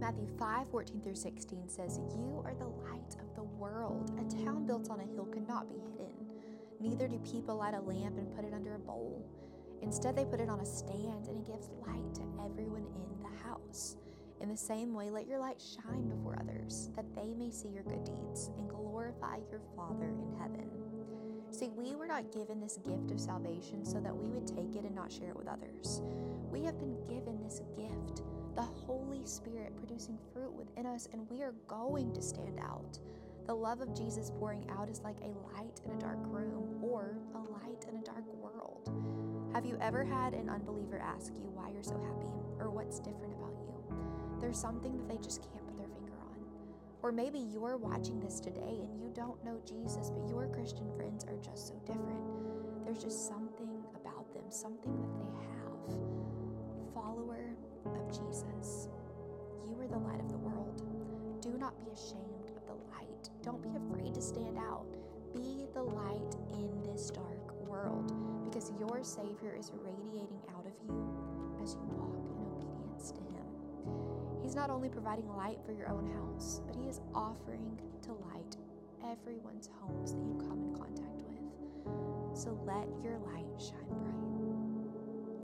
Matthew 5:14-16 says, "You are the light of the world. A town built on a hill cannot be hidden. Neither do people light a lamp and put it under a bowl. Instead, they put it on a stand, and it gives light to everyone in the house. In the same way, let your light shine before others, that they may see your good deeds and glorify your Father in heaven." See, we were not given this gift of salvation so that we would take it and not share it with others. We have been given this gift, the Holy Spirit producing fruit within us, and we are going to stand out. The love of Jesus pouring out is like a light in a dark room or a light in a dark world. Have you ever had an unbeliever ask you why you're so happy or what's different about you? There's something that they just can't put their finger on. Or maybe you're watching this today and you don't know Jesus, but your Christian friends are just so different. There's just something about them, something that they have. Follower of Jesus, you are the light of the world. Do not be ashamed of the light. Don't be afraid to stand out. Be the light in this dark world, because your Savior is radiating out of you as you walk in obedience to Him. He's not only providing light for your own house, but He is offering to light everyone's homes that you come in contact with. So let your light shine bright.